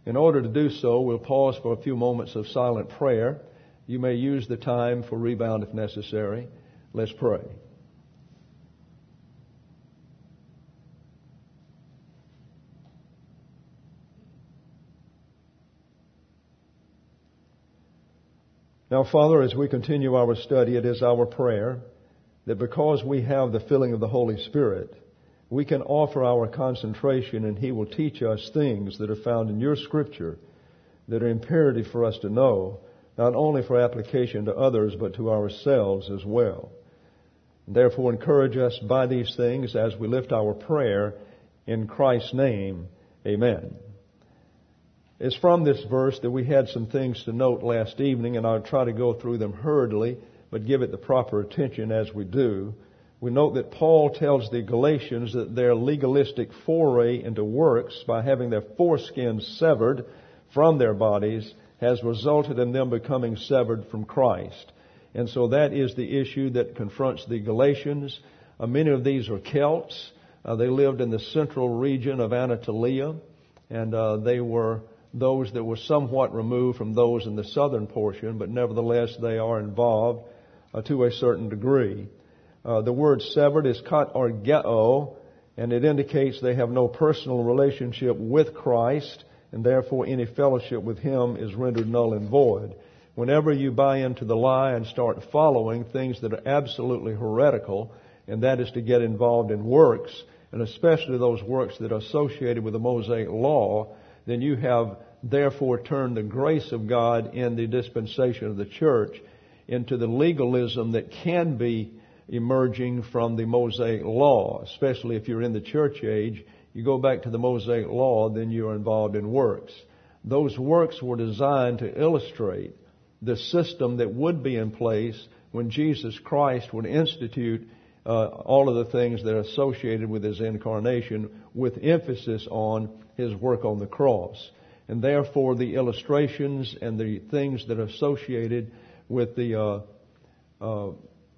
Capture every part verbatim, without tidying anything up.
In order to do so, we'll pause for a few moments of silent prayer. You may use the time for rebound if necessary. Let's pray. Now, Father, as we continue our study, it is our prayer that because we have the filling of the Holy Spirit, we can offer our concentration and He will teach us things that are found in Your Scripture that are imperative for us to know, not only for application to others, but to ourselves as well. Therefore, encourage us by these things as we lift our prayer in Christ's name. Amen. It's from this verse that we had some things to note last evening, and I'll try to go through them hurriedly, but give it the proper attention as we do. We note that Paul tells the Galatians that their legalistic foray into works by having their foreskins severed from their bodies has resulted in them becoming severed from Christ. And so that is the issue that confronts the Galatians. Uh, many of these are Celts. Uh, they lived in the central region of Anatolia, and uh, they were those that were somewhat removed from those in the southern portion, but nevertheless they are involved uh, to a certain degree. Uh, the word severed is katargeo, and it indicates they have no personal relationship with Christ, and therefore any fellowship with Him is rendered null and void. Whenever you buy into the lie and start following things that are absolutely heretical, and that is to get involved in works, and especially those works that are associated with the Mosaic Law, then you have therefore turned the grace of God in the dispensation of the church into the legalism that can be emerging from the Mosaic Law, especially if you're in the church age. You go back to the Mosaic Law, then you're involved in works. Those works were designed to illustrate the system that would be in place when Jesus Christ would institute uh, all of the things that are associated with His incarnation, with emphasis on His work on the cross. And therefore the illustrations and the things that are associated with the uh, uh,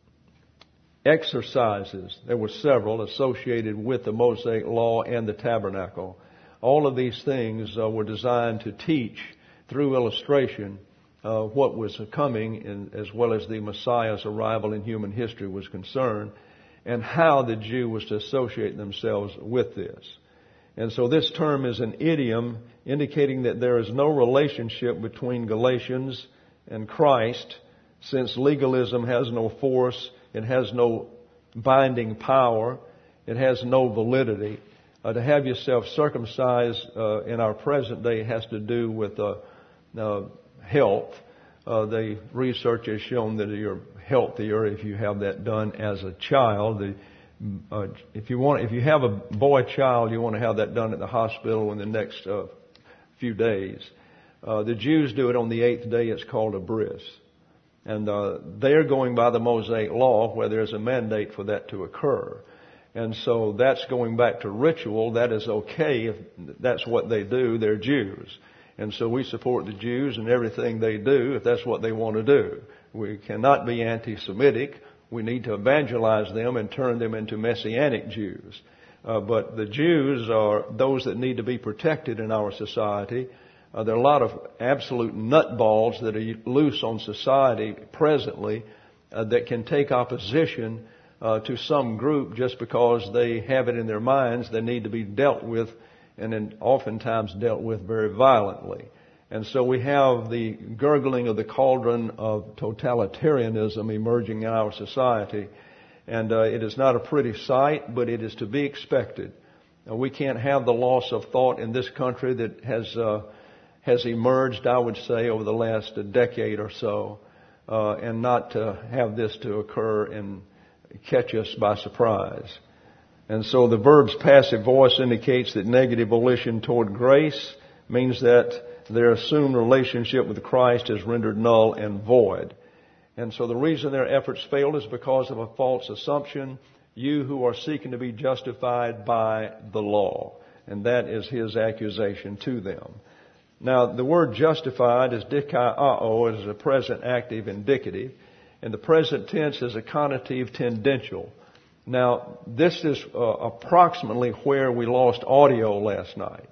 exercises, there were several associated with the Mosaic Law and the tabernacle. All of these things uh, were designed to teach through illustration uh, what was coming, in, as well as the Messiah's arrival in human history was concerned, and how the Jew was to associate themselves with this. And so this term is an idiom indicating that there is no relationship between Galatians and Christ, since legalism has no force, it has no binding power, it has no validity. Uh, to have yourself circumcised uh, in our present day has to do with uh, uh, health. Uh, the research has shown that you're healthier if you have that done as a child. The Uh, if you want, if you have a boy child, you want to have that done at the hospital in the next uh, few days. Uh, the Jews do it on the eighth day. It's called a bris, and uh, they're going by the Mosaic Law, where there's a mandate for that to occur. And so that's going back to ritual. That is okay if that's what they do. They're Jews, and so we support the Jews and everything they do if that's what they want to do. We cannot be anti-Semitic. We need to evangelize them and turn them into Messianic Jews. Uh, but the Jews are those that need to be protected in our society. Uh, there are a lot of absolute nutballs that are loose on society presently uh, that can take opposition uh, to some group just because they have it in their minds they need to be dealt with, and then oftentimes dealt with very violently. And so we have the gurgling of the cauldron of totalitarianism emerging in our society. And uh, it is not a pretty sight, but it is to be expected. Uh, we can't have the loss of thought in this country that has uh, has emerged, I would say, over the last uh, decade or so, uh, and not uh, have this to occur and catch us by surprise. And so the verb's passive voice indicates that negative volition toward grace means that their assumed relationship with Christ is rendered null and void. And so the reason their efforts failed is because of a false assumption. You who are seeking to be justified by the law. And that is his accusation to them. Now, the word justified is dikaiao, is a present active indicative. And the present tense is a conative tendential. Now, this is uh, approximately where we lost audio last night.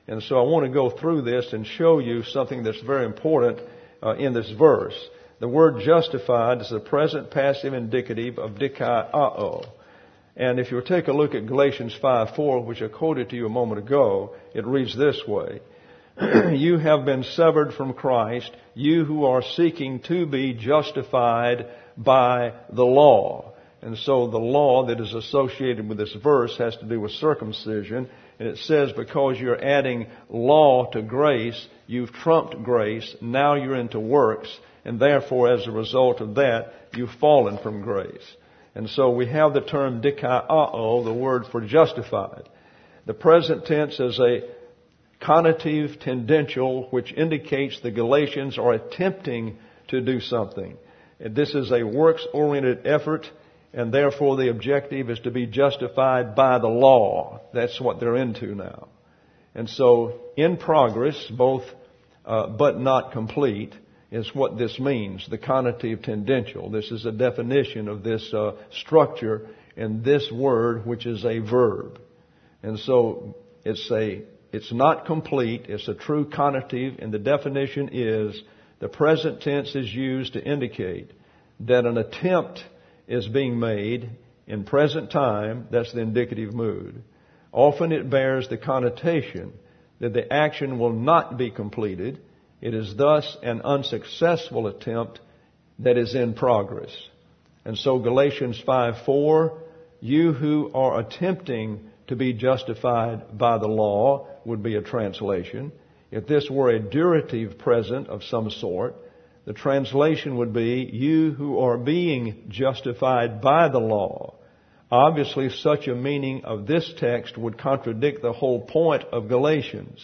And so I want to go through this and show you something that's very important uh, in this verse. The word justified is the present passive indicative of dikaiō. And if you take a look at Galatians five four, which I quoted to you a moment ago, it reads this way. You have been severed from Christ, you who are seeking to be justified by the law. And so the law that is associated with this verse has to do with circumcision. And it says because you're adding law to grace, you've trumped grace, now you're into works, and therefore as a result of that, you've fallen from grace. And so we have the term dikaiō, the word for justified. The present tense is a connotative tendential, which indicates the Galatians are attempting to do something. And this is a works-oriented effort, and therefore the objective is to be justified by the law. That's what they're into now. And so, in progress, both, uh, but not complete, is what this means, the connotative tendential. This is a definition of this uh, structure in this word, which is a verb. And so, it's a It's not complete. It's a true connotative, and the definition is the present tense is used to indicate that an attempt is being made in present time. That's the indicative mood. Often it bears the connotation that the action will not be completed. It is thus an unsuccessful attempt that is in progress. And so Galatians five four, you who are attempting to be justified by the law would be a translation. If this were a durative present of some sort, the translation would be, you who are being justified by the law. Obviously, such a meaning of this text would contradict the whole point of Galatians.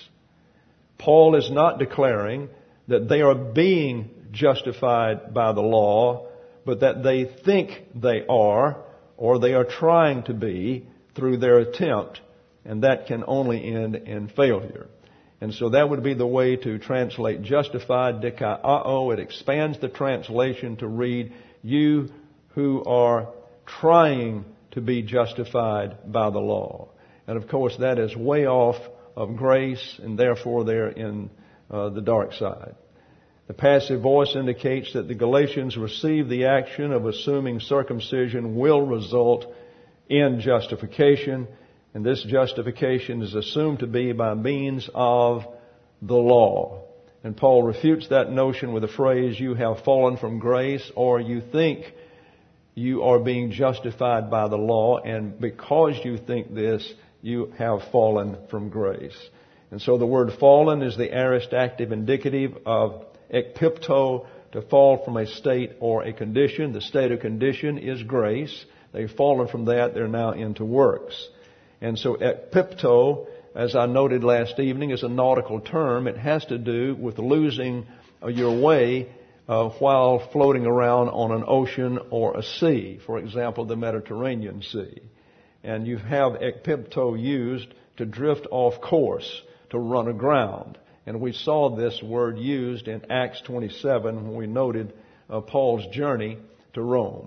Paul is not declaring that they are being justified by the law, but that they think they are, or they are trying to be, through their attempt, and that can only end in failure. And so that would be the way to translate justified, dikaiō. It expands the translation to read, you who are trying to be justified by the law. And of course that is way off of grace, and therefore they're in uh, the dark side. The passive voice indicates that the Galatians receive the action of assuming circumcision will result in justification, and this justification is assumed to be by means of the law. And Paul refutes that notion with the phrase, you have fallen from grace, or you think you are being justified by the law, and because you think this, you have fallen from grace. And so the word fallen is the aorist active indicative of ekpipto, to fall from a state or a condition. The state or condition is grace. They've fallen from that, they're now into works. And so ekpipto, as I noted last evening, is a nautical term. It has to do with losing your way uh, while floating around on an ocean or a sea. For example, the Mediterranean Sea. And you have ekpipto used to drift off course, to run aground. And we saw this word used in Acts twenty-seven when we noted uh, Paul's journey to Rome.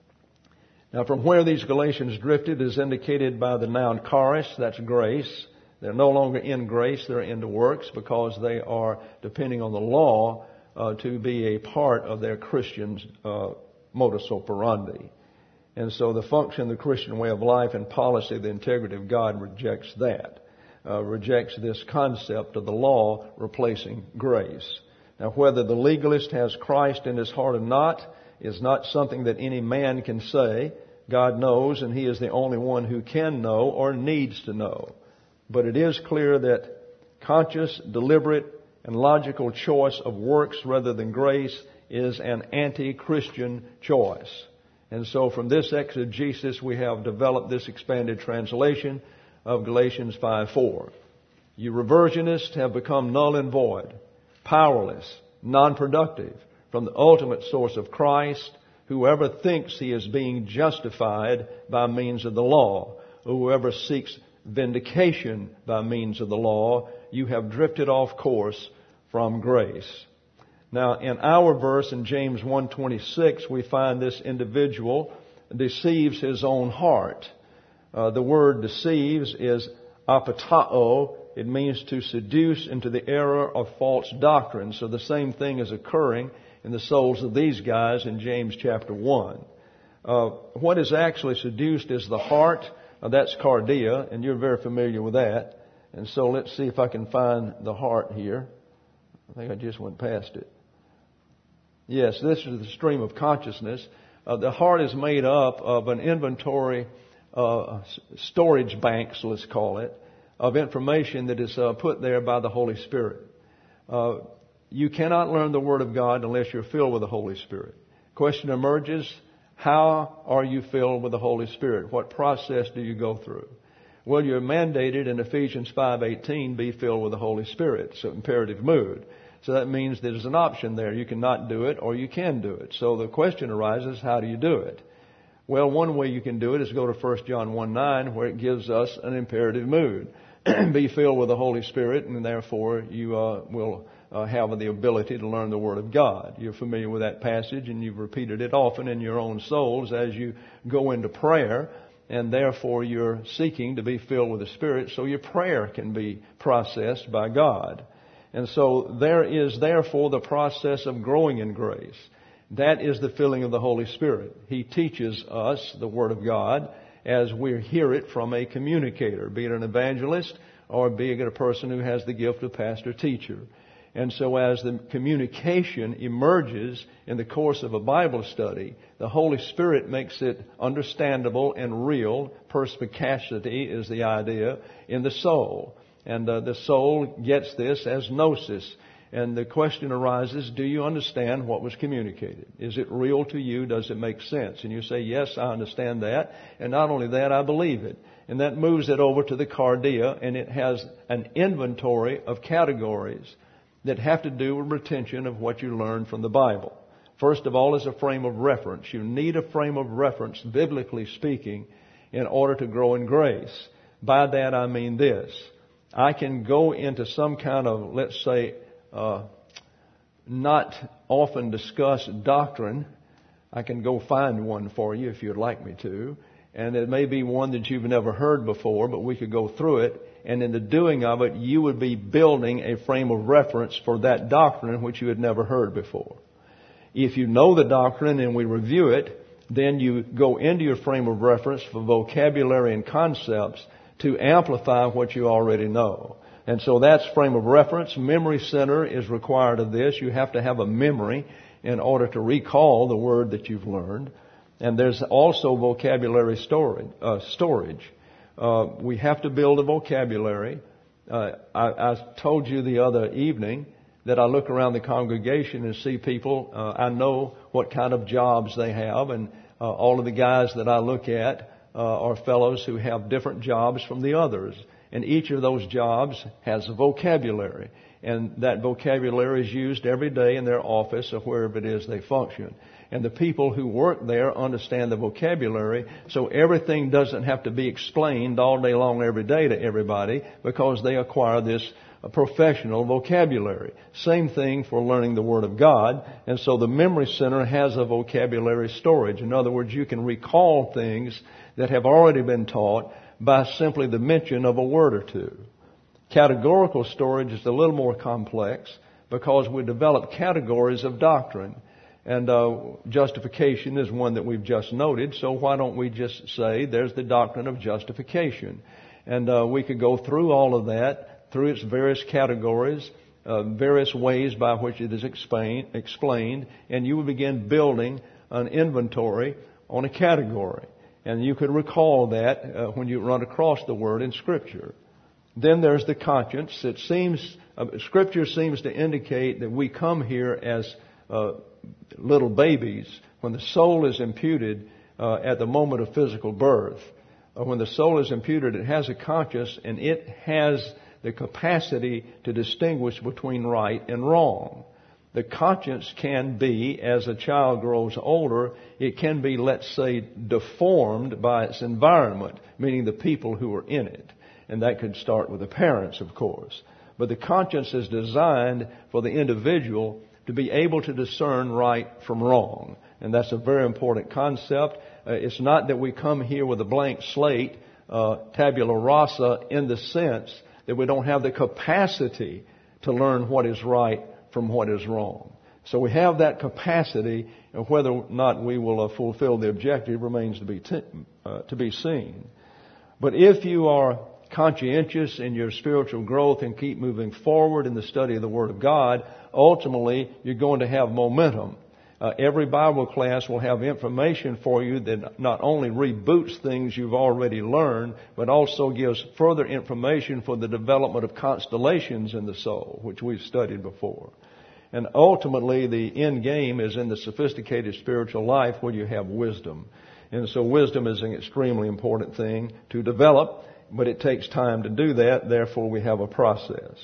Now, from where these Galatians drifted is indicated by the noun charis, that's grace. They're no longer in grace, they're into works because they are depending on the law uh, to be a part of their Christian uh, modus operandi. And so the function of the Christian way of life and policy, the integrity of God rejects that, uh, rejects this concept of the law replacing grace. Now, whether the legalist has Christ in his heart or not is not something that any man can say. God knows, and He is the only one who can know or needs to know. But it is clear that conscious, deliberate, and logical choice of works rather than grace is an anti-Christian choice. And so from this exegesis we have developed this expanded translation of Galatians five four. You reversionists have become null and void, powerless, non-productive from the ultimate source of Christ. Whoever thinks he is being justified by means of the law, or whoever seeks vindication by means of the law, you have drifted off course from grace. Now, in our verse in James one twenty-six, we find this individual deceives his own heart. Uh, the word deceives is apatao, it means to seduce into the error of false doctrine. So the same thing is occurring in the souls of these guys in James chapter one. Uh, what is actually seduced is the heart. Uh, that's cardia, and you're very familiar with that. And so let's see if I can find the heart here. I think I just went past it. Yes, this is the stream of consciousness. Uh, the heart is made up of an inventory, uh, storage banks, let's call it, of information that is uh, put there by the Holy Spirit. Uh, you cannot learn the Word of God unless you're filled with the Holy Spirit. Question emerges, how are you filled with the Holy Spirit? What process do you go through? Well, you're mandated in Ephesians five eighteen, be filled with the Holy Spirit. It's an imperative mood. So that means there's an option there. You cannot do it or you can do it. So the question arises, how do you do it? Well, one way you can do it is go to First John one nine, where it gives us an imperative mood. Be filled with the Holy Spirit, and therefore you uh, will uh, have the ability to learn the Word of God. You're familiar with that passage, and you've repeated it often in your own souls as you go into prayer, and therefore you're seeking to be filled with the Spirit so your prayer can be processed by God. And so there is therefore the process of growing in grace. That is the filling of the Holy Spirit. He teaches us the Word of God as we hear it from a communicator, be it an evangelist or be it a person who has the gift of pastor-teacher. And so as the communication emerges in the course of a Bible study, the Holy Spirit makes it understandable and real. Perspicacity is the idea in the soul. And uh, the soul gets this as gnosis. And the question arises, do you understand what was communicated? Is it real to you? Does it make sense? And you say, yes, I understand that. And not only that, I believe it. And that moves it over to the cardia, and it has an inventory of categories that have to do with retention of what you learned from the Bible. First of all is a frame of reference. You need a frame of reference, biblically speaking, in order to grow in grace. By that I mean this. I can go into some kind of, let's say, Uh, not often discussed doctrine. I can go find one for you if you'd like me to. And it may be one that you've never heard before, but we could go through it. And in the doing of it, you would be building a frame of reference for that doctrine which you had never heard before. If you know the doctrine and we review it, then you go into your frame of reference for vocabulary and concepts to amplify what you already know. And so that's frame of reference. Memory center is required of this. You have to have a memory in order to recall the word that you've learned. And there's also vocabulary storage. Uh, storage. Uh, we have to build a vocabulary. Uh, I, I told you the other evening that I look around the congregation and see people. Uh, I know what kind of jobs they have, and uh, all of the guys that I look at uh, are fellows who have different jobs from the others. And each of those jobs has a vocabulary. And that vocabulary is used every day in their office or wherever it is they function. And the people who work there understand the vocabulary, so everything doesn't have to be explained all day long every day to everybody because they acquire this professional vocabulary. Same thing for learning the Word of God. And so the memory center has a vocabulary storage. In other words, you can recall things that have already been taught by simply the mention of a word or two. Categorical storage is a little more complex because we develop categories of doctrine. And uh, justification is one that we've just noted. So why don't we just say there's the doctrine of justification? And uh, we could go through all of that, through its various categories, uh, various ways by which it is explain, explained, and you would begin building an inventory on a category. And you could recall that uh, when you run across the word in Scripture. Then there's the conscience. It seems, uh, Scripture seems to indicate that we come here as uh, little babies when the soul is imputed uh, at the moment of physical birth. Uh, when the soul is imputed, it has a conscience and it has the capacity to distinguish between right and wrong. The conscience can be, as a child grows older, it can be, let's say, deformed by its environment, meaning the people who are in it. And that could start with the parents, of course. But the conscience is designed for the individual to be able to discern right from wrong. And that's a very important concept. Uh, it's not that we come here with a blank slate, uh, tabula rasa, in the sense that we don't have the capacity to learn what is right from what is wrong. So we have that capacity, and whether or not we will uh, fulfill the objective remains to be t- uh, to be seen. But if you are conscientious in your spiritual growth and keep moving forward in the study of the Word of God, ultimately you're going to have momentum. Uh, every Bible class will have information for you that not only reboots things you've already learned, but also gives further information for the development of constellations in the soul, which we've studied before. And ultimately, the end game is in the sophisticated spiritual life where you have wisdom. And so wisdom is an extremely important thing to develop, but it takes time to do that. Therefore, we have a process.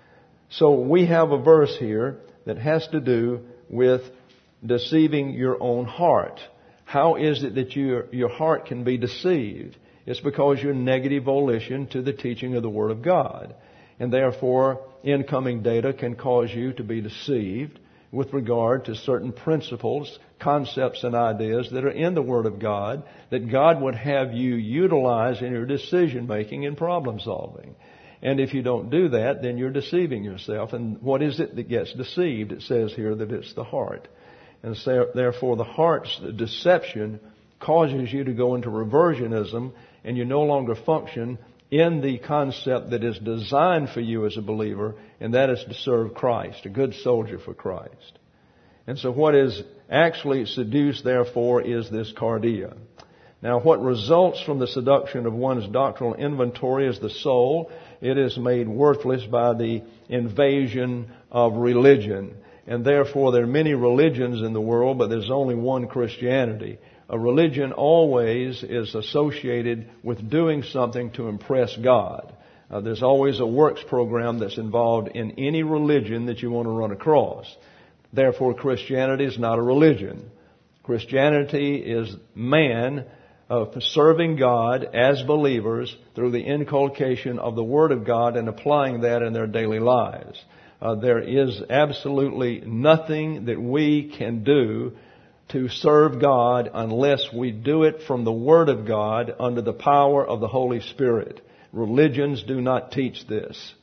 So we have a verse here that has to do with deceiving your own heart. How is it that your, your heart can be deceived? It's because your negative volition to the teaching of the Word of God. And therefore, incoming data can cause you to be deceived with regard to certain principles, concepts, and ideas that are in the Word of God that God would have you utilize in your decision making and problem solving. And if you don't do that, then you're deceiving yourself. And what is it that gets deceived? It says here that it's the heart. And so, therefore, the heart's deception causes you to go into reversionism, and you no longer function in the concept that is designed for you as a believer, and that is to serve Christ, a good soldier for Christ. And so what is actually seduced, therefore, is this cardia. Now, what results from the seduction of one's doctrinal inventory is the soul. It is made worthless by the invasion of religion. And therefore, there are many religions in the world, but there's only one Christianity. A religion always is associated with doing something to impress God. Uh, there's always a works program that's involved in any religion that you want to run across. Therefore, Christianity is not a religion. Christianity is man uh, serving God as believers through the inculcation of the Word of God and applying that in their daily lives. Uh, there is absolutely nothing that we can do to serve God unless we do it from the Word of God under the power of the Holy Spirit. Religions do not teach this.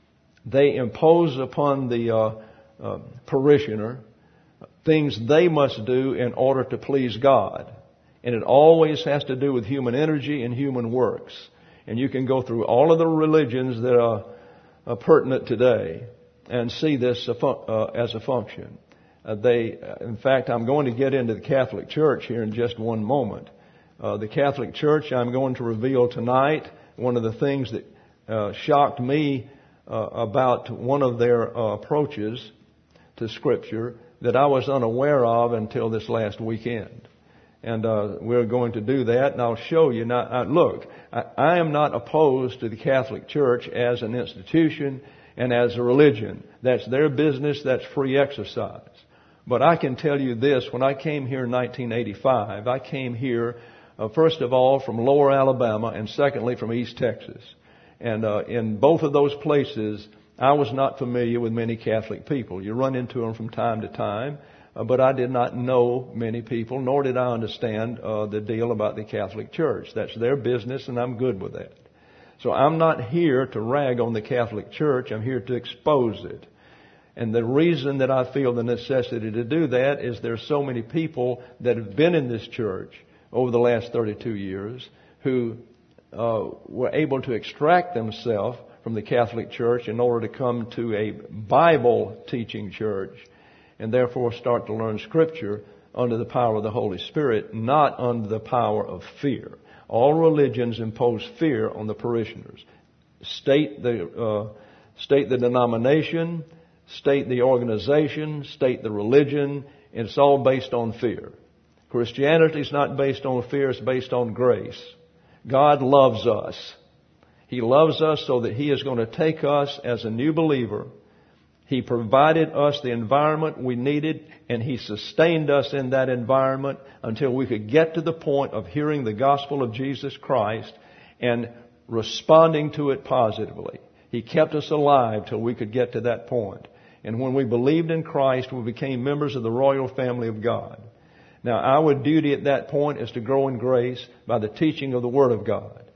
They impose upon the uh, uh, parishioner things they must do in order to please God. And it always has to do with human energy and human works. And you can go through all of the religions that are, are pertinent today and see this uh, as a function. Uh, they, in fact, I'm going to get into the Catholic Church here in just one moment. Uh, the Catholic Church, I'm going to reveal tonight one of the things that uh, shocked me uh, about one of their uh, approaches to Scripture that I was unaware of until this last weekend. And uh, we're going to do that, and I'll show you. Now, uh, look, I, I am not opposed to the Catholic Church as an institution and as a religion. That's their business. That's free exercise. But I can tell you this, when I came here in nineteen eighty-five, I came here, uh, first of all, from Lower Alabama, and secondly, from East Texas. And uh, in both of those places, I was not familiar with many Catholic people. You run into them from time to time, uh, but I did not know many people, nor did I understand uh, the deal about the Catholic Church. That's their business, and I'm good with that. So I'm not here to rag on the Catholic Church. I'm here to expose it. And the reason that I feel the necessity to do that is there's so many people that have been in this church over the last thirty-two years who uh, were able to extract themselves from the Catholic Church in order to come to a Bible teaching church and therefore start to learn Scripture under the power of the Holy Spirit, not under the power of fear. All religions impose fear on the parishioners. State the, uh, state the denomination, state the organization, state the religion, and it's all based on fear. Christianity is not based on fear, it's based on grace. God loves us. He loves us so that He is going to take us as a new believer. He provided us the environment we needed, and He sustained us in that environment until we could get to the point of hearing the gospel of Jesus Christ and responding to it positively. He kept us alive till we could get to that point. And when we believed in Christ, we became members of the royal family of God. Now, our duty at that point is to grow in grace by the teaching of the Word of God.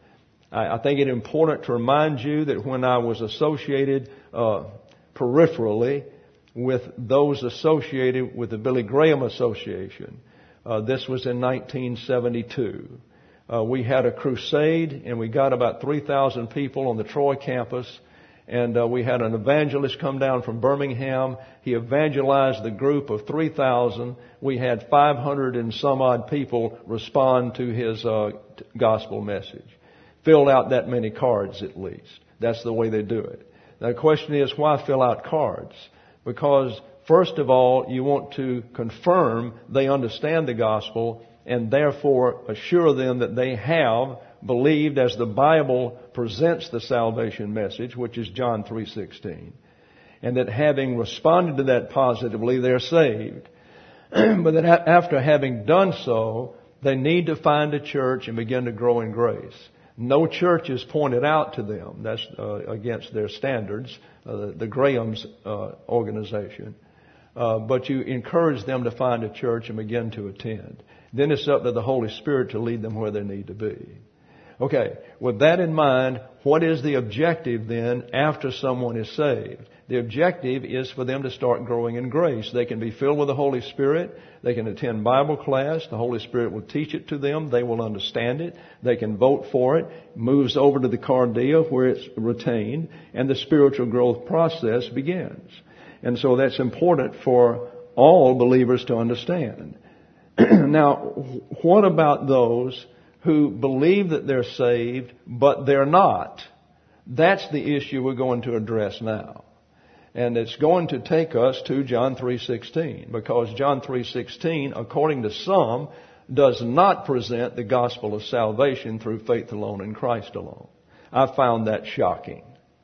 I, I think it important to remind you that when I was associated uh, peripherally with those associated with the Billy Graham Association, uh, this was in nineteen seventy-two. Uh, we had a crusade, and we got about three thousand people on the Troy campus. And uh, we had an evangelist come down from Birmingham. He evangelized the group of three thousand. We had five hundred and some odd people respond to his uh, t- gospel message. Filled out that many cards at least. That's the way they do it. Now the question is, why fill out cards? Because first of all, you want to confirm they understand the gospel and therefore assure them that they have believed as the Bible presents the salvation message, which is John three sixteen, and that having responded to that positively, they're saved. But that after having done so, they need to find a church and begin to grow in grace. No church is pointed out to them. That's uh, against their standards, uh, the, the Graham's uh, organization. Uh, but you encourage them to find a church and begin to attend. Then it's up to the Holy Spirit to lead them where they need to be. Okay, with that in mind, what is the objective then after someone is saved? The objective is for them to start growing in grace. They can be filled with the Holy Spirit. They can attend Bible class. The Holy Spirit will teach it to them. They will understand it. They can vote for it. Moves over to the cardia where it's retained, and the spiritual growth process begins. And so that's important for all believers to understand. Now, what about those who believe that they're saved, but they're not? That's the issue we're going to address now. And it's going to take us to John three sixteen, because John three sixteen, according to some, does not present the gospel of salvation through faith alone in Christ alone. I found that shocking.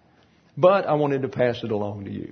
But I wanted to pass it along to you.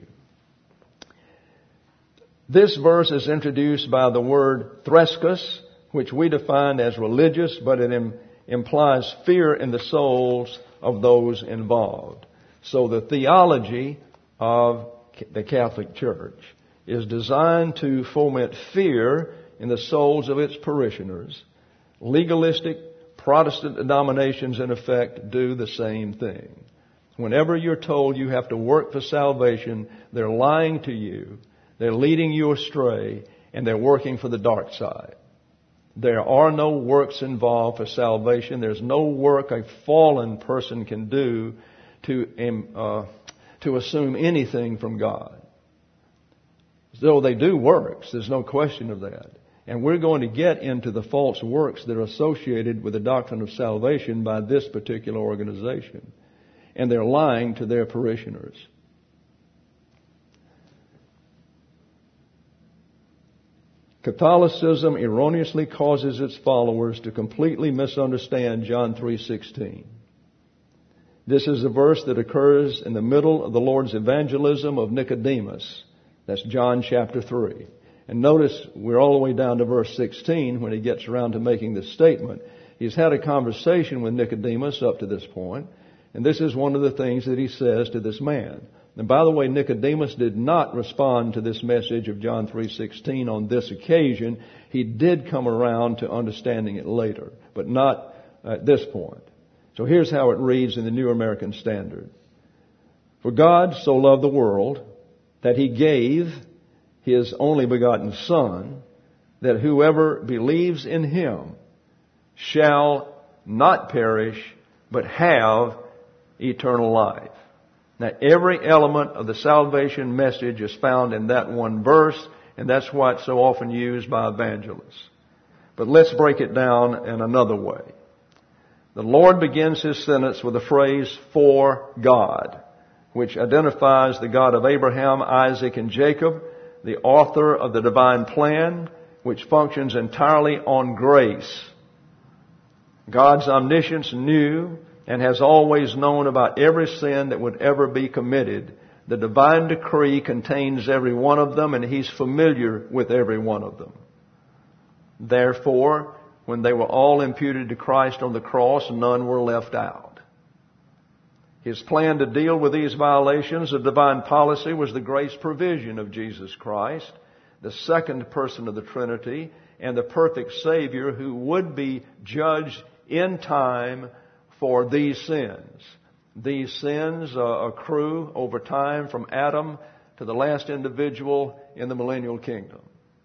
This verse is introduced by the word threskus, which we define as religious, but it im- implies fear in the souls of those involved. So the theology of the Catholic Church is designed to foment fear in the souls of its parishioners. Legalistic Protestant denominations, in effect, do the same thing. Whenever you're told you have to work for salvation, they're lying to you, they're leading you astray, and they're working for the dark side. There are no works involved for salvation. There's no work a fallen person can do to uh, to assume anything from God. Though they do works, there's no question of that. And we're going to get into the false works that are associated with the doctrine of salvation by this particular organization. And they're lying to their parishioners. Catholicism erroneously causes its followers to completely misunderstand John three sixteen. This is a verse that occurs in the middle of the Lord's evangelism of Nicodemus. That's John chapter three. And notice we're all the way down to verse sixteen when he gets around to making this statement. He's had a conversation with Nicodemus up to this point, and this is one of the things that he says to this man. And by the way, Nicodemus did not respond to this message of John three sixteen on this occasion. He did come around to understanding it later, but not at this point. So here's how it reads in the New American Standard. For God so loved the world that He gave His only begotten Son, that whoever believes in Him shall not perish, but have eternal life. Now, every element of the salvation message is found in that one verse, and that's why it's so often used by evangelists. But let's break it down in another way. The Lord begins His sentence with the phrase, for God, which identifies the God of Abraham, Isaac, and Jacob, the author of the divine plan, which functions entirely on grace. God's omniscience knew and has always known about every sin that would ever be committed. The divine decree contains every one of them, and He's familiar with every one of them. Therefore, when they were all imputed to Christ on the cross, none were left out. His plan to deal with these violations of divine policy was the grace provision of Jesus Christ, the second person of the Trinity, and the perfect Savior who would be judged in time for these sins. These sins uh, accrue over time from Adam to the last individual in the millennial kingdom.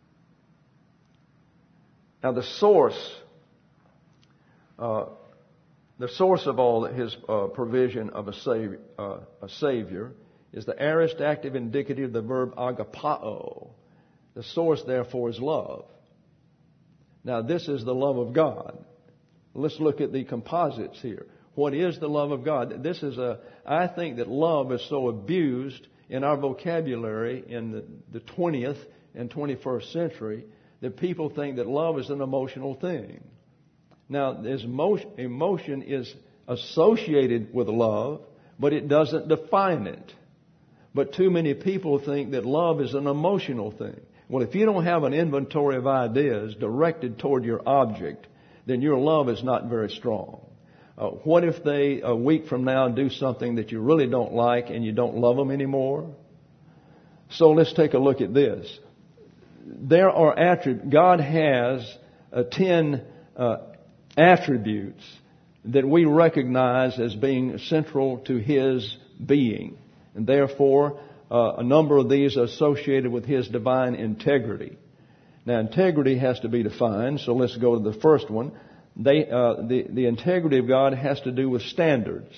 Now the source, uh, the source of all his uh, provision of a savior, uh, a savior is the aorist active indicative of the verb agapao. The source, therefore, is love. Now this is the love of God. Let's look at the composites here. What is the love of God? This is a, I think that love is so abused in our vocabulary in the, the twentieth and twenty-first century that people think that love is an emotional thing. Now, this emotion, emotion is associated with love, but it doesn't define it. But too many people think that love is an emotional thing. Well, if you don't have an inventory of ideas directed toward your object, then your love is not very strong. Uh, what if they, a week from now, do something that you really don't like and you don't love them anymore? So let's take a look at this. There are attributes. God has uh, ten uh, attributes that we recognize as being central to His being. And therefore, uh, a number of these are associated with His divine integrity. Now, integrity has to be defined, so let's go to the first one. They, uh, the, the integrity of God has to do with standards,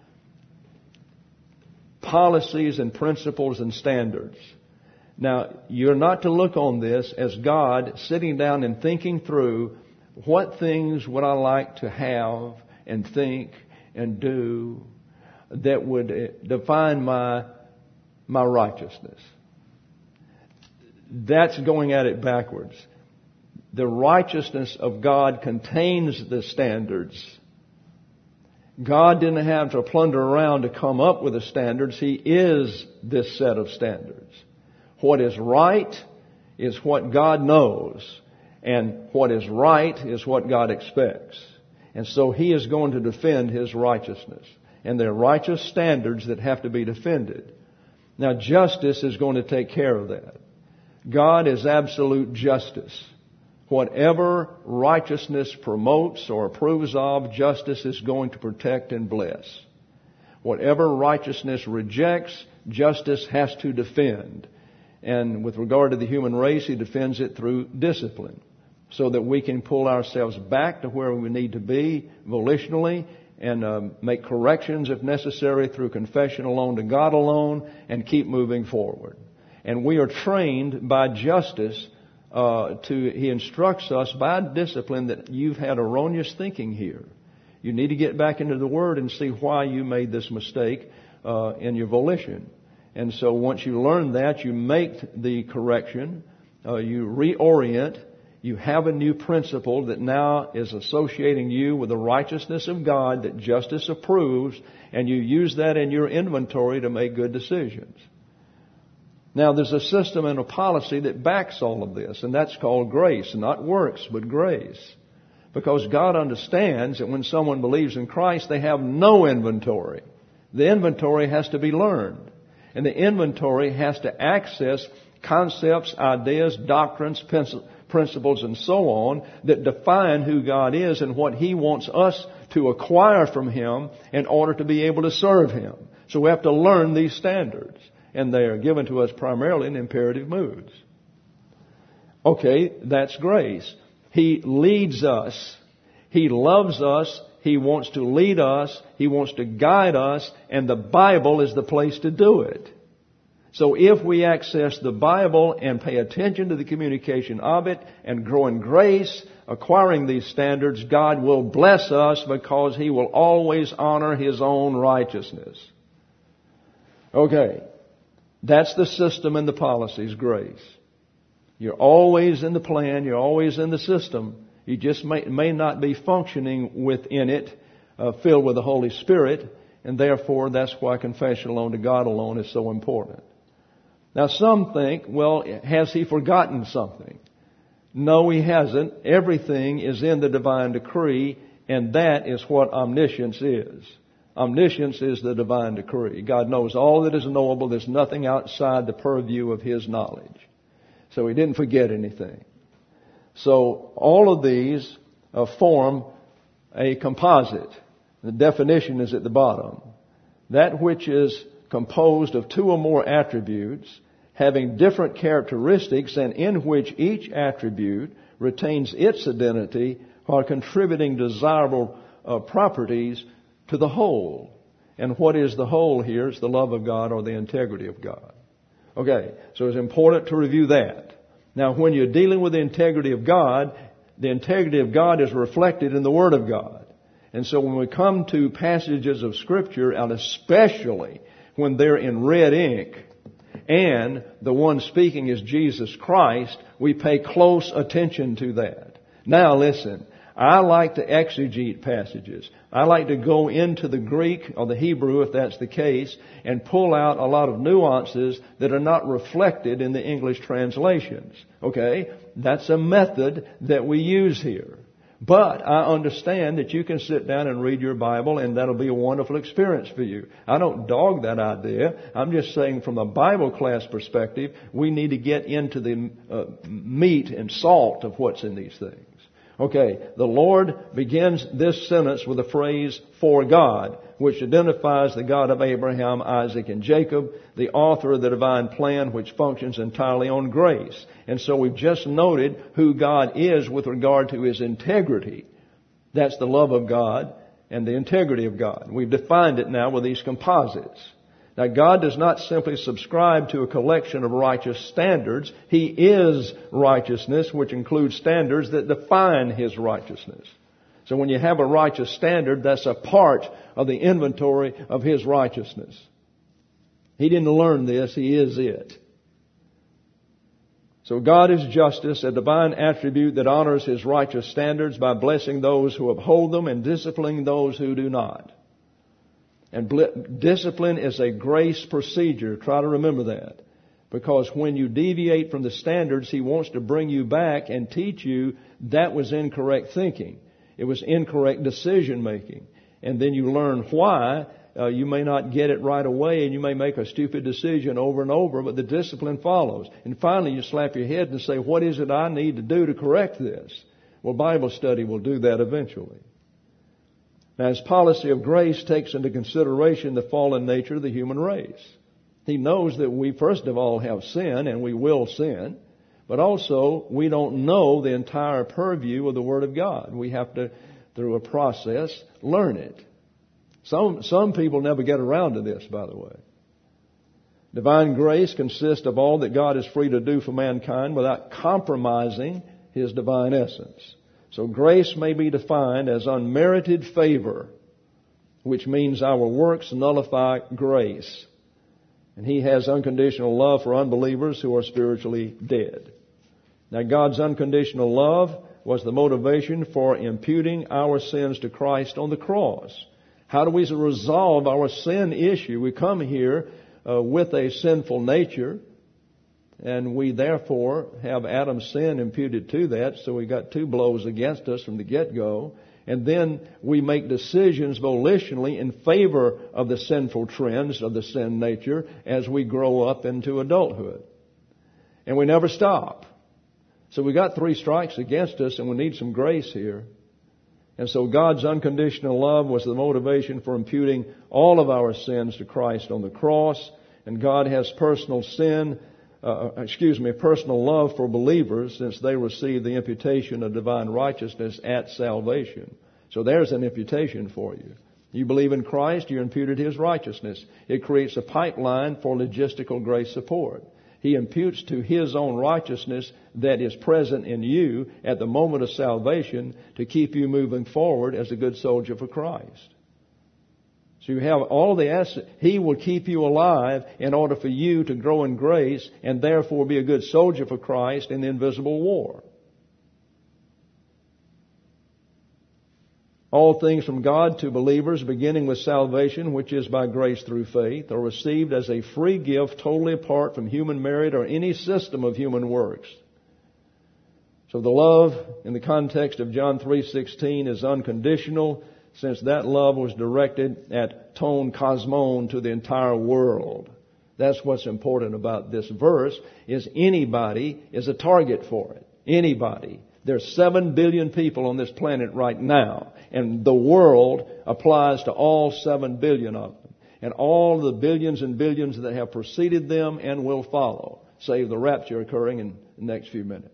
policies and principles and standards. Now, you're not to look on this as God sitting down and thinking through what things would I like to have and think and do that would define my, my righteousness. That's going at it backwards. The righteousness of God contains the standards. God didn't have to plunder around to come up with the standards. He is this set of standards. What is right is what God knows, and what is right is what God expects. And so He is going to defend His righteousness. And there are righteous standards that have to be defended. Now, justice is going to take care of that. God is absolute justice. Whatever righteousness promotes or approves of, justice is going to protect and bless. Whatever righteousness rejects, justice has to defend. And with regard to the human race, He defends it through discipline, so that we can pull ourselves back to where we need to be volitionally and um, make corrections if necessary through confession alone to God alone and keep moving forward. And we are trained by justice uh, to, He instructs us by discipline that you've had erroneous thinking here. You need to get back into the Word and see why you made this mistake uh, in your volition. And so once you learn that, you make the correction, uh, you reorient, you have a new principle that now is associating you with the righteousness of God that justice approves, and you use that in your inventory to make good decisions. Now, there's a system and a policy that backs all of this, and that's called grace, not works, but grace. Because God understands that when someone believes in Christ, they have no inventory. The inventory has to be learned. And the inventory has to access concepts, ideas, doctrines, principles, and so on that define who God is and what He wants us to acquire from Him in order to be able to serve Him. So we have to learn these standards. And they are given to us primarily in imperative moods. Okay, that's grace. He leads us. He loves us. He wants to lead us. He wants to guide us. And the Bible is the place to do it. So if we access the Bible and pay attention to the communication of it and grow in grace, acquiring these standards, God will bless us because He will always honor His own righteousness. Okay. That's the system and the policies, grace. You're always in the plan. You're always in the system. You just may, may not be functioning within it, uh, filled with the Holy Spirit. And therefore, that's why confession alone to God alone is so important. Now, some think, well, has He forgotten something? No, He hasn't. Everything is in the divine decree, and that is what omniscience is. Omniscience is the divine decree. God knows all that is knowable. There's nothing outside the purview of His knowledge. So He didn't forget anything. So all of these uh, form a composite. The definition is at the bottom. That which is composed of two or more attributes, having different characteristics, and in which each attribute retains its identity while contributing desirable uh, properties to the whole. And what is the whole here? It's the love of God or the integrity of God. Okay, so it's important to review that. Now, when you're dealing with the integrity of God, the integrity of God is reflected in the Word of God. And so when we come to passages of Scripture, and especially when they're in red ink, and the one speaking is Jesus Christ, we pay close attention to that. Now listen, I like to exegete passages. I like to go into the Greek or the Hebrew, if that's the case, and pull out a lot of nuances that are not reflected in the English translations. Okay? That's a method that we use here. But I understand that you can sit down and read your Bible, and that'll be a wonderful experience for you. I don't dog that idea. I'm just saying from a Bible class perspective, we need to get into the uh, meat and salt of what's in these things. Okay, the Lord begins this sentence with the phrase, "for God," which identifies the God of Abraham, Isaac, and Jacob, the author of the divine plan which functions entirely on grace. And so we've just noted who God is with regard to His integrity. That's the love of God and the integrity of God. We've defined it now with these composites. Now, God does not simply subscribe to a collection of righteous standards. He is righteousness, which includes standards that define His righteousness. So when you have a righteous standard, that's a part of the inventory of His righteousness. He didn't learn this. He is it. So God is justice, a divine attribute that honors His righteous standards by blessing those who uphold them and disciplining those who do not. And discipline is a grace procedure. Try to remember that. Because when you deviate from the standards, He wants to bring you back and teach you that was incorrect thinking. It was incorrect decision making. And then you learn why. Uh, you may not get it right away, and you may make a stupid decision over and over, but the discipline follows. And finally you slap your head and say, what is it I need to do to correct this? Well, Bible study will do that eventually. Now, His policy of grace takes into consideration the fallen nature of the human race. He knows that we, first of all, have sin, and we will sin. But also, we don't know the entire purview of the Word of God. We have to, through a process, learn it. Some, some people never get around to this, by the way. Divine grace consists of all that God is free to do for mankind without compromising His divine essence. So grace may be defined as unmerited favor, which means our works nullify grace. And He has unconditional love for unbelievers who are spiritually dead. Now, God's unconditional love was the motivation for imputing our sins to Christ on the cross. How do we resolve our sin issue? We come here uh, with a sinful nature, and we therefore have Adam's sin imputed to that, so we got two blows against us from the get-go. And then we make decisions volitionally in favor of the sinful trends of the sin nature as we grow up into adulthood. And we never stop. So we got three strikes against us, and we need some grace here. And so God's unconditional love was the motivation for imputing all of our sins to Christ on the cross. And God has personal sin Uh, excuse me, personal love for believers since they receive the imputation of divine righteousness at salvation. So there's an imputation for you. You believe in Christ, you're imputed His righteousness. It creates a pipeline for logistical grace support. He imputes to His own righteousness that is present in you at the moment of salvation to keep you moving forward as a good soldier for Christ. So you have all the assets. He will keep you alive in order for you to grow in grace and therefore be a good soldier for Christ in the invisible war. All things from God to believers, beginning with salvation, which is by grace through faith, are received as a free gift totally apart from human merit or any system of human works. So the love in the context of John three sixteen is unconditional, since that love was directed at ton cosmon, to the entire world. That's what's important about this verse, is anybody is a target for it. Anybody There's seven billion people on this planet right now, and the world applies to all seven billion of them, and all the billions and billions that have preceded them and will follow, save the rapture occurring in the next few minutes.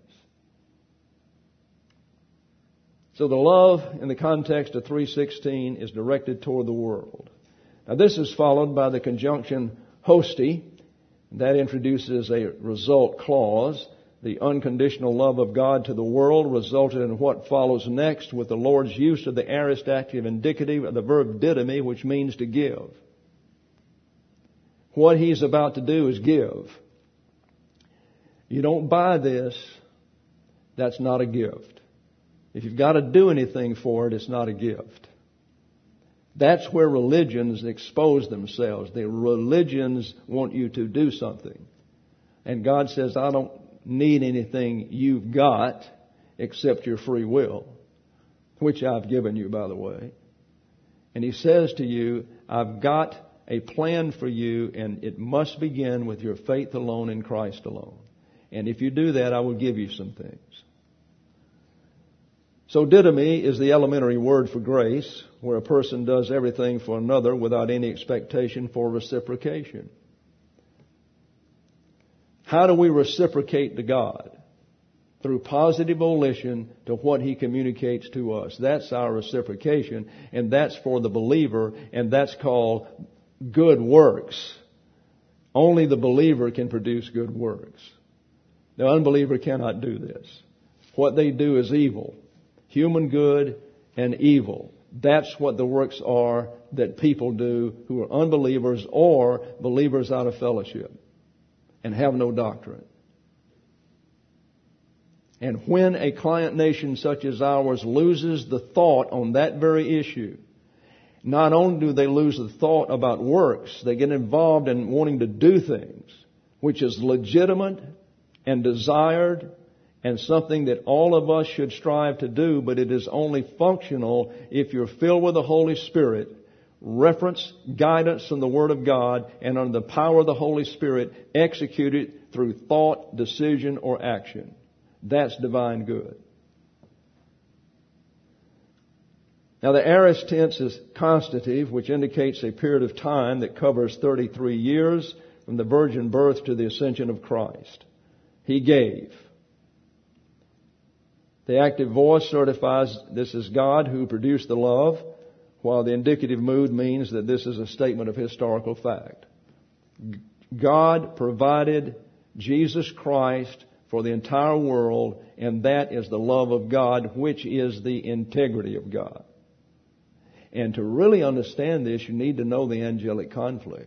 So the love in the context of three sixteen is directed toward the world. Now this is followed by the conjunction hosti. That introduces a result clause. The unconditional love of God to the world resulted in what follows next with the Lord's use of the aorist active indicative of the verb didomi, which means to give. What He's about to do is give. You don't buy this, that's not a gift. If you've got to do anything for it, it's not a gift. That's where religions expose themselves. The religions want you to do something. And God says, I don't need anything you've got except your free will, which I've given you, by the way. And He says to you, I've got a plan for you, and it must begin with your faith alone in Christ alone. And if you do that, I will give you some things. So didomi is the elementary word for grace, where a person does everything for another without any expectation for reciprocation. How do we reciprocate to God? Through positive volition to what He communicates to us. That's our reciprocation, and that's for the believer, and that's called good works. Only the believer can produce good works. The unbeliever cannot do this. What they do is evil. Human good and evil. That's what the works are that people do who are unbelievers or believers out of fellowship and have no doctrine. And when a client nation such as ours loses the thought on that very issue, not only do they lose the thought about works, they get involved in wanting to do things, which is legitimate and desired and something that all of us should strive to do, but it is only functional if you're filled with the Holy Spirit, reference guidance from the Word of God, and under the power of the Holy Spirit, execute it through thought, decision, or action. That's divine good. Now the aorist tense is constative, which indicates a period of time that covers thirty-three years from the virgin birth to the ascension of Christ. He gave. The active voice certifies this is God who produced the love, while the indicative mood means that this is a statement of historical fact. God provided Jesus Christ for the entire world, and that is the love of God, which is the integrity of God. And to really understand this, you need to know the angelic conflict.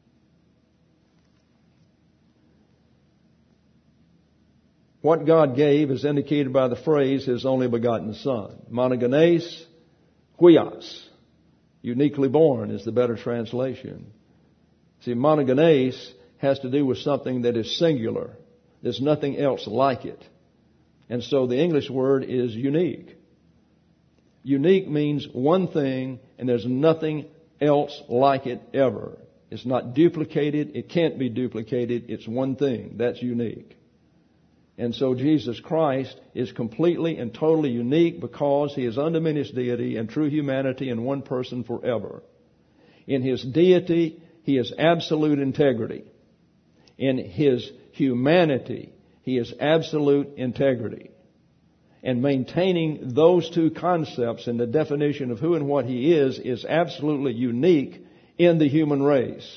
What God gave is indicated by the phrase, His only begotten Son. Monogenes, huios. Uniquely born is the better translation. See, monogenes has to do with something that is singular. There's nothing else like it. And so the English word is unique. Unique means one thing, and there's nothing else like it ever. It's not duplicated. It can't be duplicated. It's one thing. That's unique. And so Jesus Christ is completely and totally unique because He is undiminished deity and true humanity in one person forever. In His deity, He is absolute integrity. In His humanity, He is absolute integrity. And maintaining those two concepts in the definition of who and what He is is absolutely unique in the human race.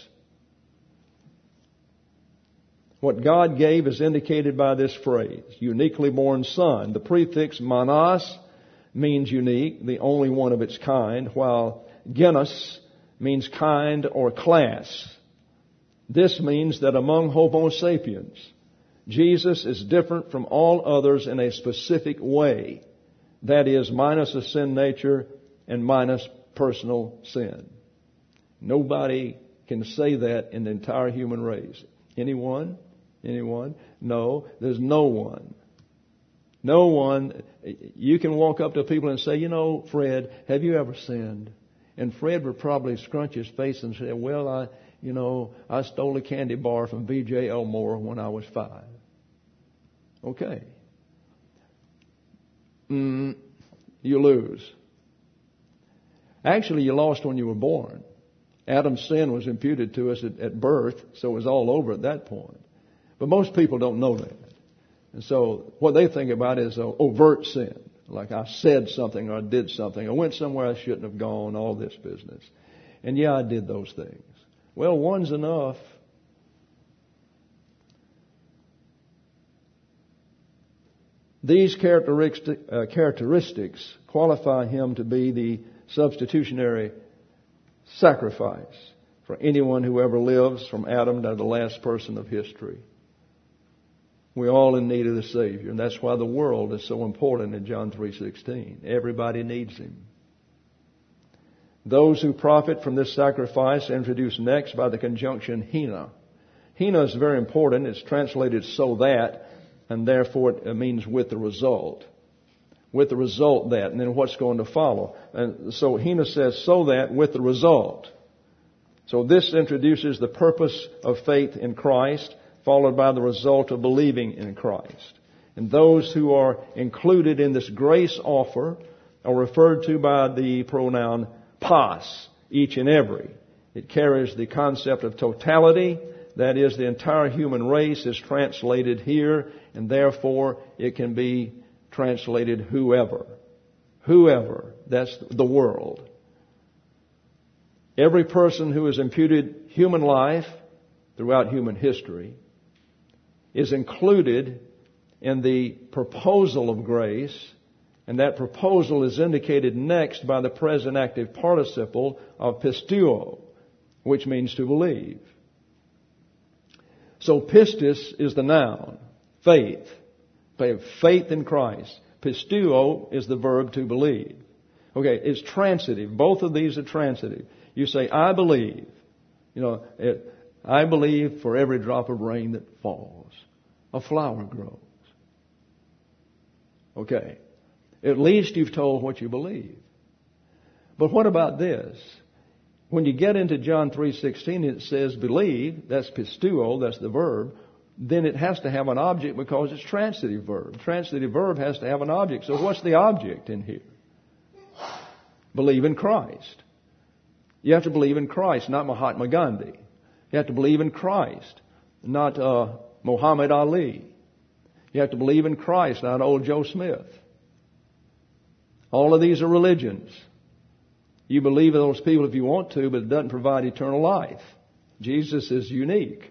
What God gave is indicated by this phrase, uniquely born Son. The prefix monos means unique, the only one of its kind, while genus means kind or class. This means that among Homo sapiens, Jesus is different from all others in a specific way. That is, minus a sin nature and minus personal sin. Nobody can say that in the entire human race. Anyone? Anyone? No, there's no one. No one. You can walk up to people and say, you know, Fred, have you ever sinned? And Fred would probably scrunch his face and say, well, I, you know, I stole a candy bar from B J Elmore when I was five. Okay. mm, you lose. Actually, you lost when you were born. Adam's sin was imputed to us at, at birth, so it was all over at that point. But most people don't know that. And so what they think about is an overt sin. Like I said something or I did something. I went somewhere I shouldn't have gone, all this business. And yeah, I did those things. Well, one's enough. These characteristic, uh, characteristics qualify him to be the substitutionary sacrifice for anyone who ever lives from Adam to the last person of history. We're all in need of the Savior, and that's why the world is so important in John three sixteen. Everybody needs Him. Those who profit from this sacrifice are introduced next by the conjunction hina. Hina is very important. It's translated so that, and therefore it means with the result. With the result that, and then what's going to follow. And so hina says so that with the result. So this introduces the purpose of faith in Christ, followed by the result of believing in Christ. And those who are included in this grace offer are referred to by the pronoun pas, each and every. It carries the concept of totality, that is, the entire human race is translated here, and therefore it can be translated whoever. Whoever, that's the world. Every person who has imputed human life throughout human history is included in the proposal of grace, and that proposal is indicated next by the present active participle of pisteuo, which means to believe. So pistis is the noun, faith, faith in Christ. Pisteuo is the verb to believe. Okay, it's transitive. Both of these are transitive. You say, I believe. You know, it, I believe for every drop of rain that falls, a flower grows. Okay. At least you've told what you believe. But what about this? When you get into John three sixteen, it says believe, that's pisteuo, that's the verb, then it has to have an object because it's transitive verb. Transitive verb has to have an object. So what's the object in here? Believe in Christ. You have to believe in Christ, not Mahatma Gandhi. You have to believe in Christ, not uh, Muhammad Ali. You have to believe in Christ, not old Joe Smith. All of these are religions. You believe in those people if you want to, but it doesn't provide eternal life. Jesus is unique.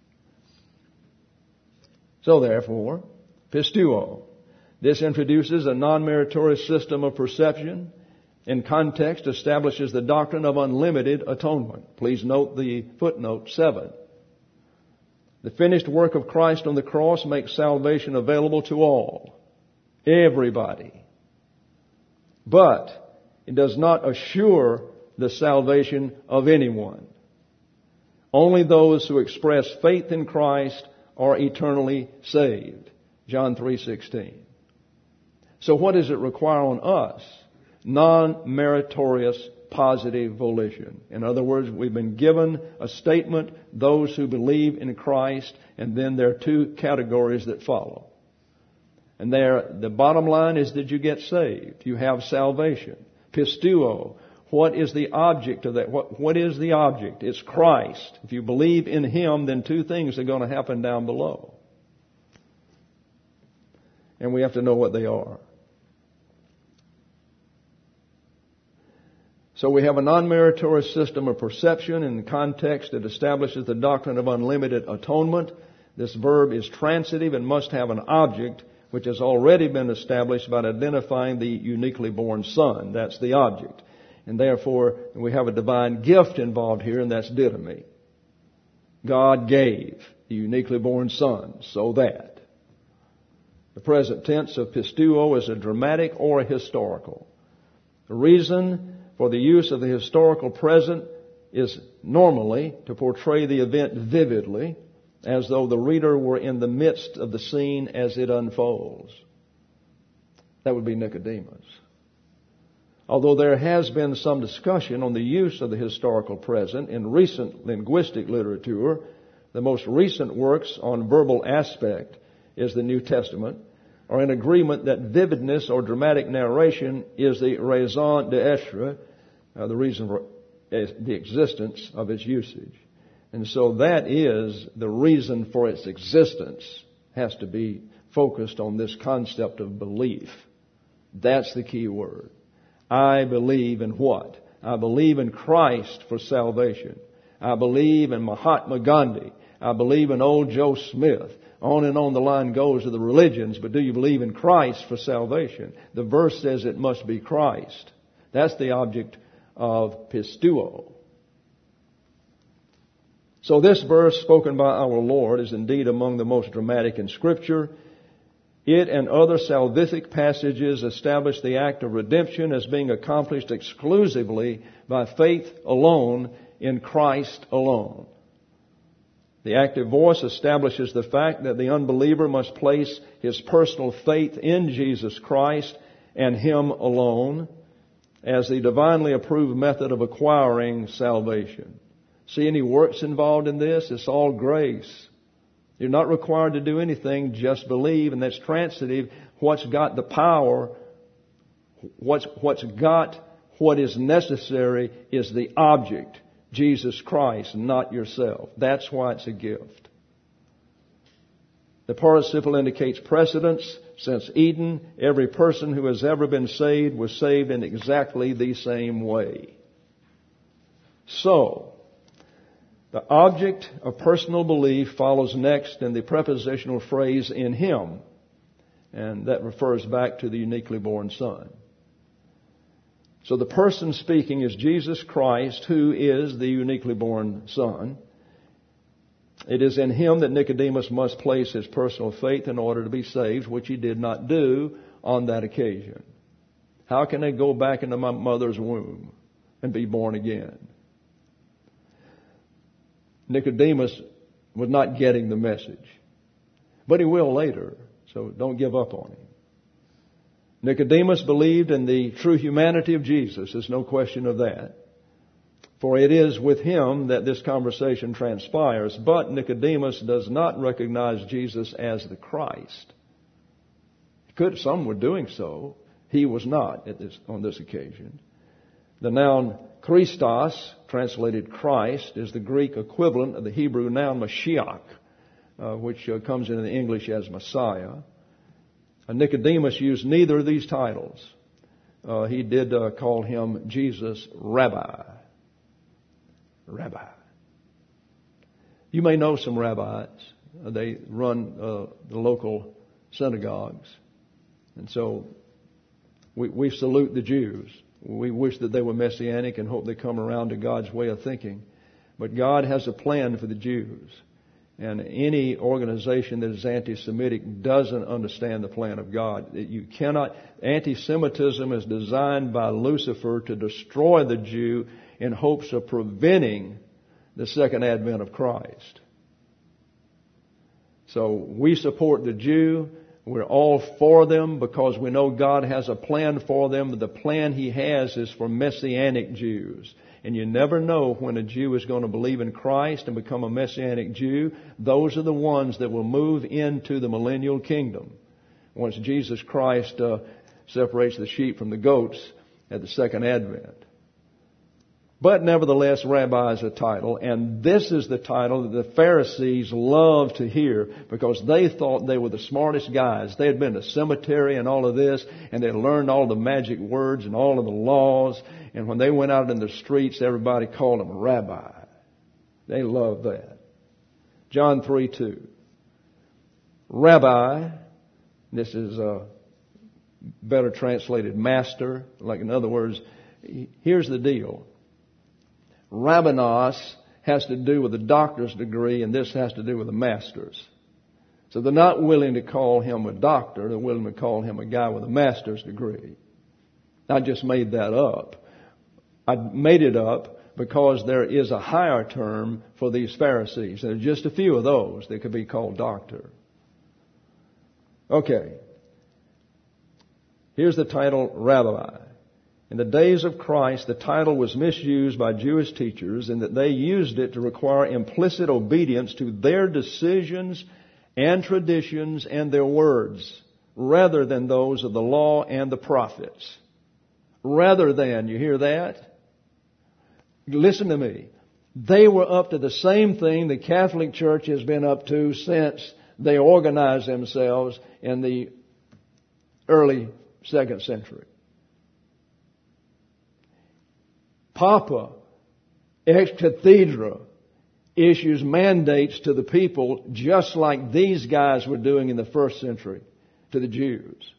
So therefore, pisteuo. This introduces a non-meritorious system of perception. In context, establishes the doctrine of unlimited atonement. Please note the footnote seven. The finished work of Christ on the cross makes salvation available to all. Everybody. But it does not assure the salvation of anyone. Only those who express faith in Christ are eternally saved. John three sixteen. So what does it require on us? Non-meritorious positive volition. In other words, we've been given a statement, those who believe in Christ, and then there are two categories that follow. And there, the bottom line is that you get saved. You have salvation. Pisteuo. What is the object of that? What, what is the object? It's Christ. If you believe in Him, then two things are going to happen down below. And we have to know what they are. So we have a non-meritorious system of perception. In the context, it establishes the doctrine of unlimited atonement. This verb is transitive and must have an object, which has already been established by identifying the uniquely born Son. That's the object. And therefore, we have a divine gift involved here, and that's didomi. God gave the uniquely born Son, so that. The present tense of pisteuo is a dramatic or a historical. The reason for the use of the historical present is normally to portray the event vividly, as though the reader were in the midst of the scene as it unfolds. That would be Nicodemus. Although there has been some discussion on the use of the historical present in recent linguistic literature, the most recent works on verbal aspect is the New Testament. are in agreement that vividness or dramatic narration is the raison d'etre, uh, the reason for the existence of its usage. And so that is the reason for its existence, has to be focused on this concept of belief. That's the key word. I believe in what? I believe in Christ for salvation. I believe in Mahatma Gandhi. I believe in old Joe Smith. On and on the line goes of the religions, but do you believe in Christ for salvation? The verse says it must be Christ. That's the object of pisteuo. So this verse spoken by our Lord is indeed among the most dramatic in Scripture. It and other salvific passages establish the act of redemption as being accomplished exclusively by faith alone in Christ alone. The active voice establishes the fact that the unbeliever must place his personal faith in Jesus Christ and Him alone as the divinely approved method of acquiring salvation. See any works involved in this? It's all grace. You're not required to do anything, just believe, and that's transitive. What's got the power, what's, what's got what is necessary is the object, Jesus Christ, not yourself. That's why it's a gift. The participle indicates precedence. Since Eden, every person who has ever been saved was saved in exactly the same way. So, the object of personal belief follows next in the prepositional phrase in Him. And that refers back to the uniquely born Son. So the person speaking is Jesus Christ, who is the uniquely born Son. It is in Him that Nicodemus must place his personal faith in order to be saved, which he did not do on that occasion. How can I go back into my mother's womb and be born again? Nicodemus was not getting the message. But he will later, so don't give up on him. Nicodemus believed in the true humanity of Jesus. There's no question of that. For it is with him that this conversation transpires. But Nicodemus does not recognize Jesus as the Christ. Could, some were doing so. He was not at this, on this occasion. The noun Christos, translated Christ, is the Greek equivalent of the Hebrew noun Mashiach, uh, which uh, comes into the English as Messiah. Uh, Nicodemus used neither of these titles. Uh, he did uh, call him Jesus Rabbi. Rabbi. You may know some rabbis. Uh, they run uh, the local synagogues. And so we, we salute the Jews. We wish that they were Messianic and hope they come around to God's way of thinking. But God has a plan for the Jews. And any organization that is anti-Semitic doesn't understand the plan of God. You cannot, anti-Semitism is designed by Lucifer to destroy the Jew in hopes of preventing the second advent of Christ. So we support the Jew. We're all for them because we know God has a plan for them. But the plan He has is for Messianic Jews. And you never know when a Jew is going to believe in Christ and become a Messianic Jew. Those are the ones that will move into the millennial kingdom. Once Jesus Christ uh, separates the sheep from the goats at the second advent. But nevertheless, Rabbi is a title, and this is the title that the Pharisees loved to hear because they thought they were the smartest guys. They had been to cemetery and all of this, and they had learned all the magic words and all of the laws, and when they went out in the streets, everybody called them Rabbi. They loved that. John three two. Rabbi, this is uh, better translated master, like in other words, here's the deal. Rabbinos has to do with a doctor's degree, and this has to do with a master's. So they're not willing to call him a doctor. They're willing to call him a guy with a master's degree. I just made that up. I made it up because there is a higher term for these Pharisees. There are just a few of those that could be called doctor. Okay. Here's the title, Rabbi. In the days of Christ, the title was misused by Jewish teachers in that they used it to require implicit obedience to their decisions and traditions and their words. rather than those of the law and the prophets. Rather than, you hear that? Listen to me. They were up to the same thing the Catholic Church has been up to since they organized themselves in the early second century. Papa, ex cathedra, issues mandates to the people just like these guys were doing in the first century to the Jews.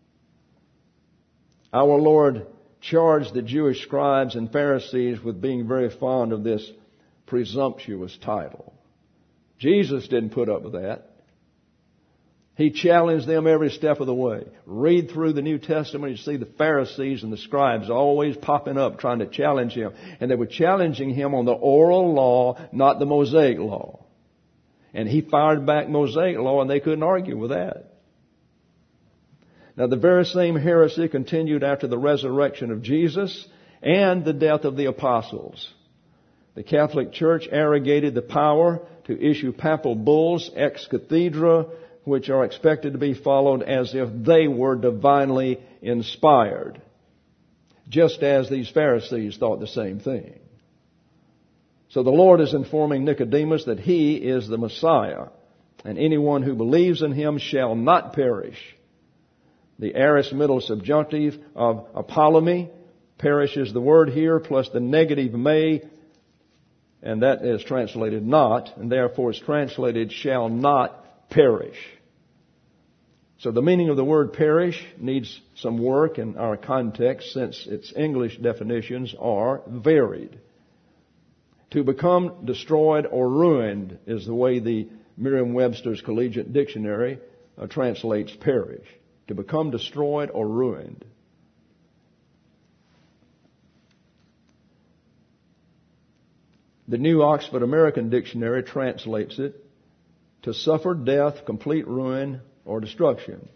Our Lord charged the Jewish scribes and Pharisees with being very fond of this presumptuous title. Jesus didn't put up with that. He challenged them every step of the way. Read through the New Testament, you see the Pharisees and the scribes always popping up trying to challenge him. And they were challenging him on the oral law, not the Mosaic law. And he fired back Mosaic law and they couldn't argue with that. Now the very same heresy continued after the resurrection of Jesus and the death of the apostles. The Catholic Church arrogated the power to issue papal bulls ex cathedra, which are expected to be followed as if they were divinely inspired. Just as these Pharisees thought the same thing. So the Lord is informing Nicodemus that He is the Messiah, and anyone who believes in Him shall not perish. The aorist middle subjunctive of apollumi, perish is the word here, plus the negative may, and that is translated not, and therefore is translated shall not perish. So the meaning of the word perish needs some work in our context since its English definitions are varied. To become destroyed or ruined is the way the Merriam-Webster's Collegiate Dictionary uh, translates perish. To become destroyed or ruined. The New Oxford American Dictionary translates it to suffer death, complete ruin, or destruction.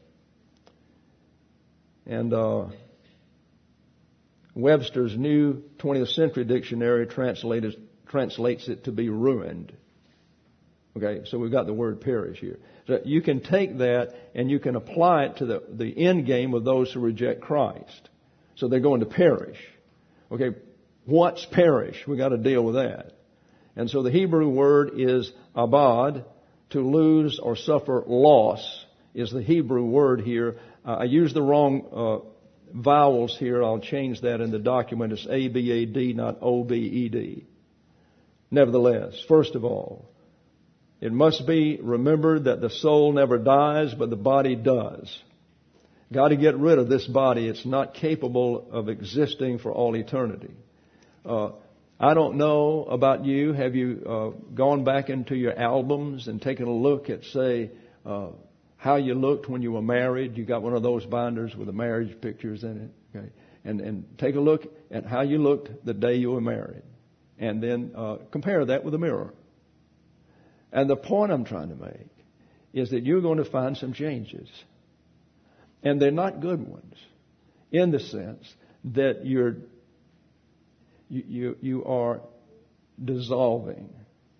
And uh, Webster's New twentieth Century Dictionary translates translates it to be ruined. Okay, so we've got the word perish here. So you can take that and you can apply it to the, the end game of those who reject Christ. So they're going to perish. Okay, what's perish? We've got to deal with that. And so the Hebrew word is abad, to lose or suffer loss is the Hebrew word here. Uh, I used the wrong uh, vowels here. I'll change that in the document. It's A B A D, not O B E D. Nevertheless, first of all, it must be remembered that the soul never dies, but the body does. Got to get rid of this body. It's not capable of existing for all eternity. Uh, I don't know about you. Have you uh, gone back into your albums and taken a look at, say, uh, how you looked when you were married? You got one of those binders with the marriage pictures in it. Okay, and and take a look at how you looked the day you were married, and then uh, compare that with a mirror. And the point I'm trying to make is that you're going to find some changes. And they're not good ones in the sense that you're, you, you, you are dissolving.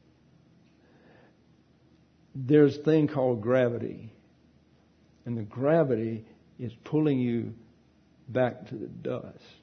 There's a thing called gravity. And the gravity is pulling you back to the dust.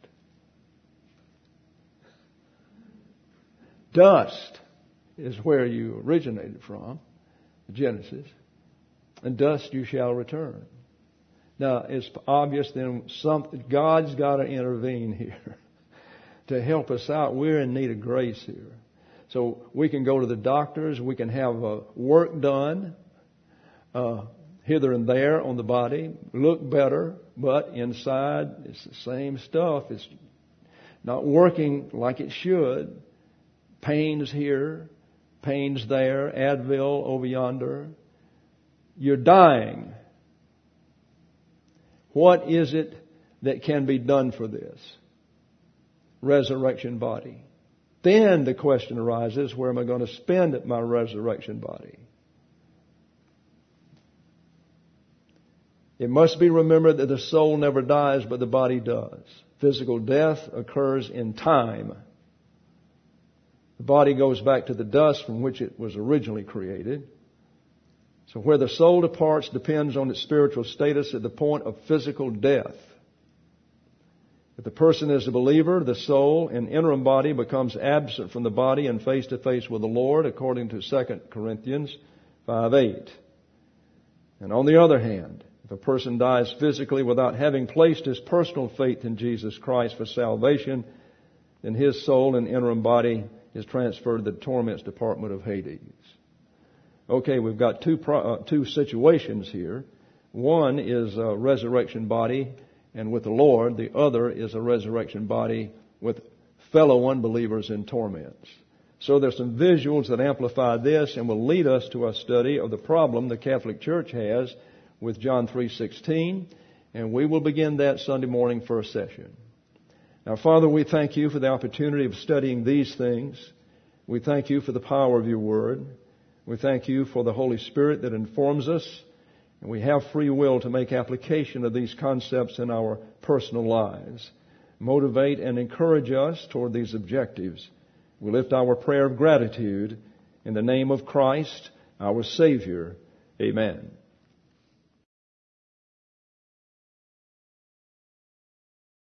Dust is where you originated from, Genesis, and dust you shall return. Now, it's obvious then something, God's got to intervene here to help us out. We're in need of grace here. So we can go to the doctors, we can have uh, work done uh, hither and there on the body, look better, but inside it's the same stuff. It's not working like it should. Pains here, pains there, Advil over yonder. You're dying. What is it that can be done for this resurrection body? Then the question arises, where am I going to spend my resurrection body? It must be remembered that the soul never dies, but the body does. Physical death occurs in time. The body goes back to the dust from which it was originally created. So where the soul departs depends on its spiritual status at the point of physical death. If the person is a believer, the soul and interim body becomes absent from the body and face to face with the Lord, according to Second Corinthians five eight. And on the other hand, if a person dies physically without having placed his personal faith in Jesus Christ for salvation, then his soul and interim body is transferred to the torments department of Hades. Okay, we've got two uh, two situations here. One is a resurrection body and with the Lord. The other is a resurrection body with fellow unbelievers in torments. So there's some visuals that amplify this and will lead us to a study of the problem the Catholic Church has with John three sixteen, and we will begin that Sunday morning first session. Now, Father, we thank you for the opportunity of studying these things. We thank you for the power of your word. We thank you for the Holy Spirit that informs us, and we have free will to make application of these concepts in our personal lives. Motivate and encourage us toward these objectives. We lift our prayer of gratitude in the name of Christ, our Savior. Amen.